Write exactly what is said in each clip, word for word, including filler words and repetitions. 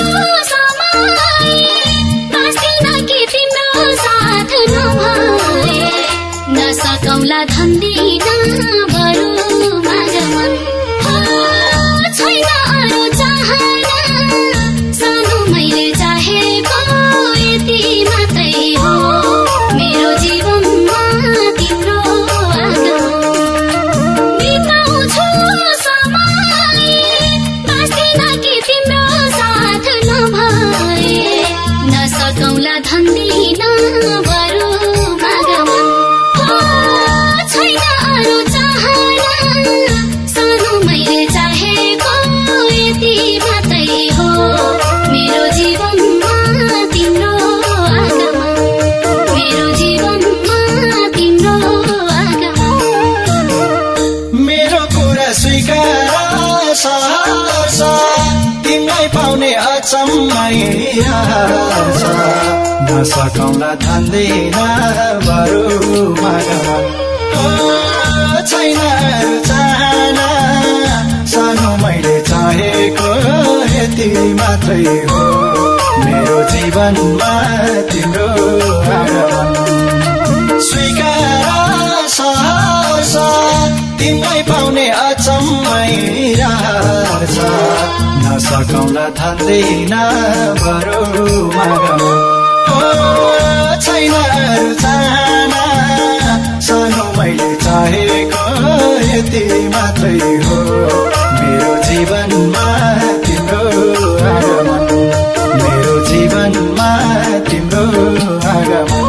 समय बाँच्दिन कि तिम्रो साथ नभए नसकौला धन्दिन बरु मागमन छैन अरू चाहना सानो मैले चाहेको यति मात्रै हो मेरो जीवनमा तिम्रो आगमन बिताउँछु समय बाँच्दिन कि तिम्रो साथ नभए नसकौला धन्दिन बरु मागमन छैन अरू चाहना सानो मैले चाहेको यति मात्रै हो मेरो जीवनमा तिम्रो आगमन मेरो जीवनमा तिम्रो आगमन मेरो कुरा स्वीकार सहर्ष तिमीलाई पाउने अचम्मै छ नसकौला धन्दिन बरु मागमन छैन अरू चाहना सानो मैले चाहेको यति मात्रै हो मेरो जीवनमा तिम्रो आगमन स्वीकार सहर्ष तिमीलाई पाउने अचम्मै छ नसकौला धन्दिन बरु मागमन छैन अरू चाहना सानो मैले चाहेको यति मात्रै हो मेरो जीवनमा तिम्रो आगमन मेरो जीवनमा तिम्रो आगमन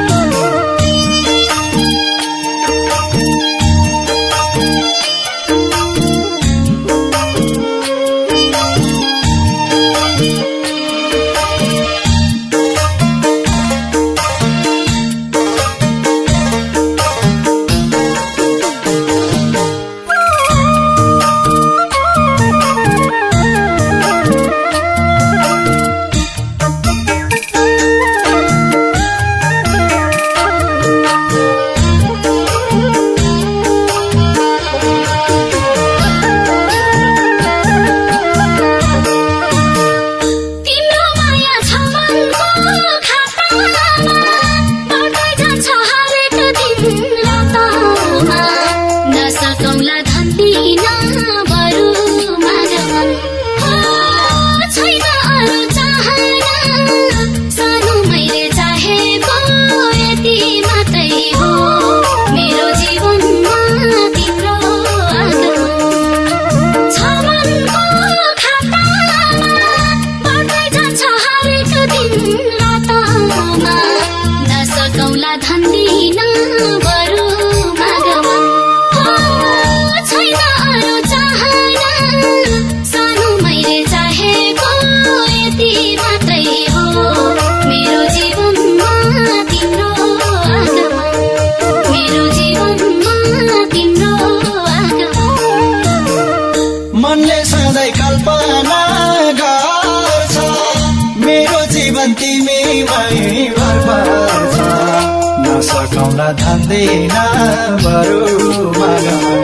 नसकौला धन्दिन बरु मागमन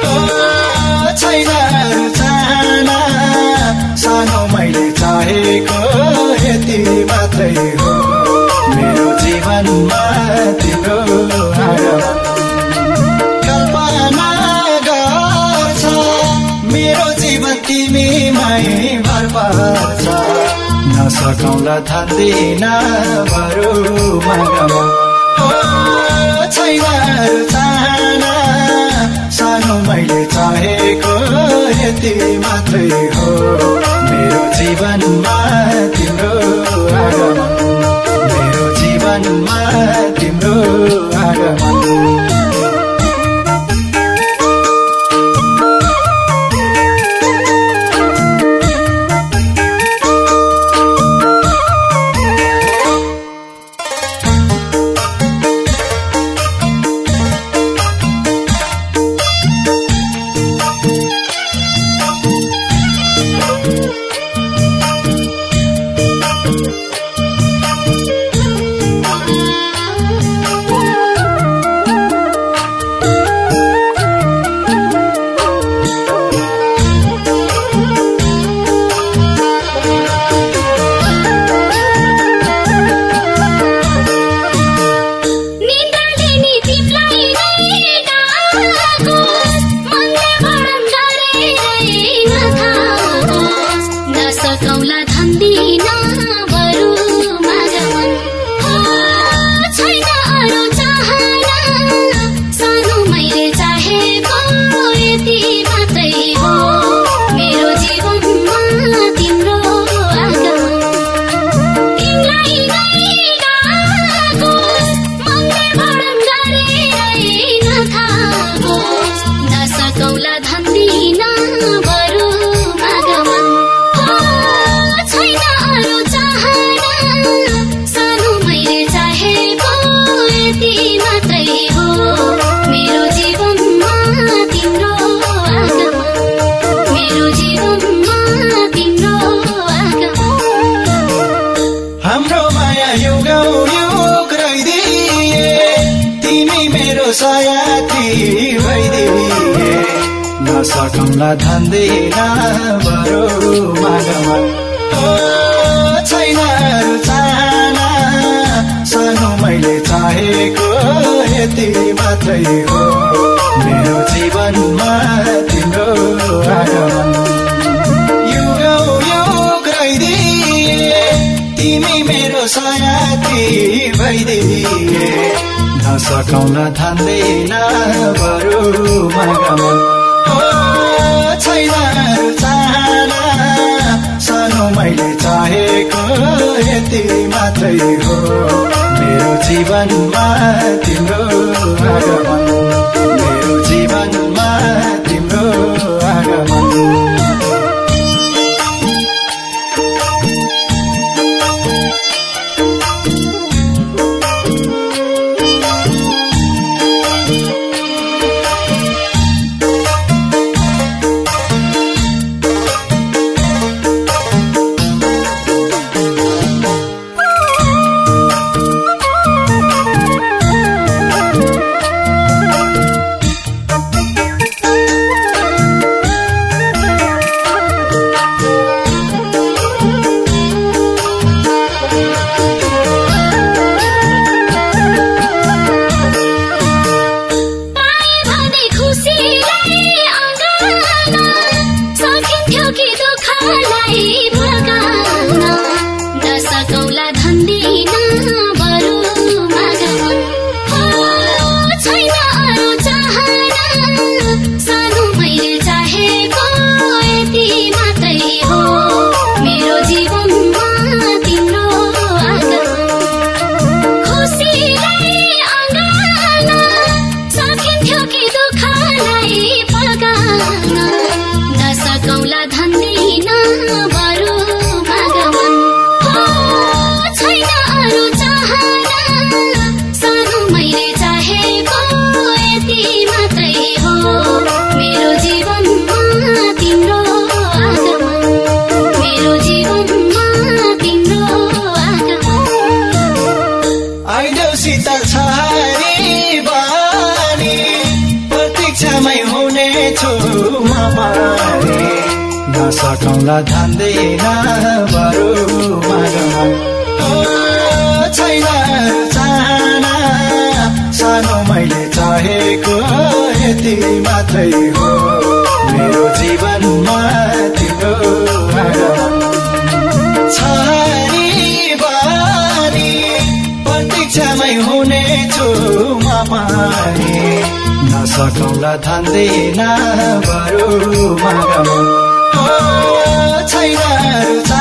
छैन अरू चाहना सानो मैले चाहेको यति मात्रै हो मेरो जीवनमा तिम्रो आगमन कल्पना गर्छ मेरो जीवन तिमीमै भर पर्छ नसकौला धन्दिन बरु मागमन छैन अरू चाहना सानो मैले चाहेको यति मात्रै हो मेरो जीवनमा तिम्रो आगमन मेरो जीवनमा तिम्रो आगमन साथी भइदिए नसकौँला धान्दिन बरु मागमा छैन चाहना सानो मैले चाहेको यति मात्रै हो मेरो जीवनमा तिम्रो आगमन युगौँ युग रहिदिए तिमी मेरो साथी भइदिए नसकौँला धान्दिन बरु मागमा छैन चाहना सानो मैले चाहेको यति मात्रै हो मेरो जीवनमा तिम्रो आगमन मेरो जीवनमा तिम्रो आगमन नसकौँला धान्दिन बरु मागमा छैन चाहना सानो मैले चाहेको यति मात्रै हो मेरो जीवनमा तिम्रो आगमन छानी बानी प्रतीक्षामै हुनेछु म पनि नसकौँला धान्दिन बरु मागमा छैन